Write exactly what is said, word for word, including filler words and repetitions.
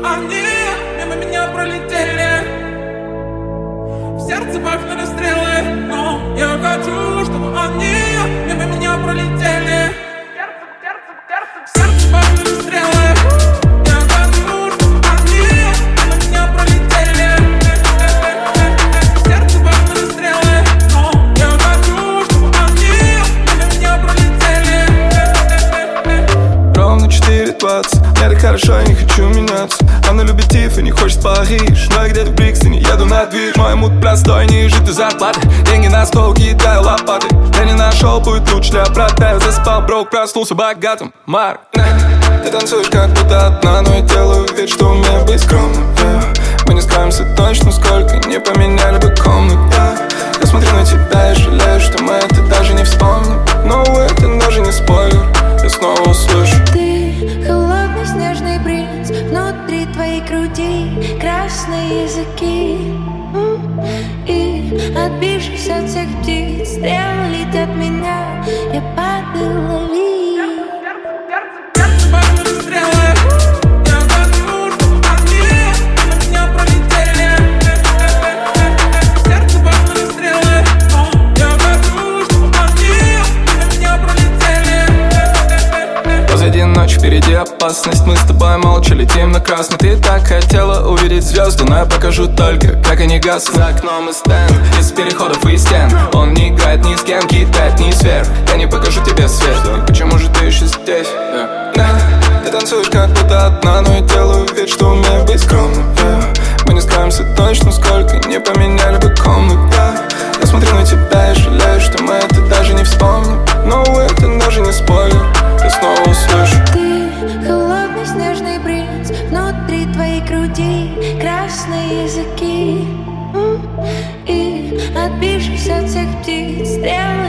они мимо меня пролетели. В сердце пахнули стрелы, но я хочу, чтобы они мимо меня пролетели. В сердце пахнули стрелы, я хочу, чтобы они мимо меня пролетели. В сердце пахнули стрелы, но я хочу, чтобы они мимо меня пролетели. Ровно четыре двадцать, мне так хорошо, я не хочу меняться. Она любит Тиффани, хочет Париж, но я где-то в Брикстоне, еду на движ. Мой мут простой, ниже ты зарплаты. Деньги на стол, кидаю лопаты. Я не нашел, будет лучше для брата. Я заспал, брок, проснулся богатым. Марк, ты танцуешь как будто одна, но я делаю вид, что умею быть скромным, yeah. Мы не скроемся точно, сколько не поменяли бы комнат, yeah. Я смотрю на тебя и жалею, что мы это даже не вспомним. Но это даже не спойлер, я снова услышу. Ты холодный снежный принц, внутри твоей груди красные языки. И отбившись от всех птиц, стрелы летят меня, я падаю, лови. Ночь впереди опасность, мы с тобой молча летим на красный. Ты так хотела увидеть звезды, но я покажу только, как они гаснут. За окном и стенд, из переходов и стен. Он не играет ни с кем, кидает ни сверх. Я не покажу тебе свет, и почему же ты еще здесь? Yeah. Yeah. Ты танцуешь как будто одна, но я делаю вид, что умею быть скромным, yeah. Мы не скроемся точно, сколько не поменяли бы комнат, yeah. Я смотрю на тебя и жалею, что мы это даже не вспомним. Но это даже не спойлер, я снова услышу. Ты холодный снежный принц, внутри твоей груди красные языки. И отбившись от всех птиц, стрелы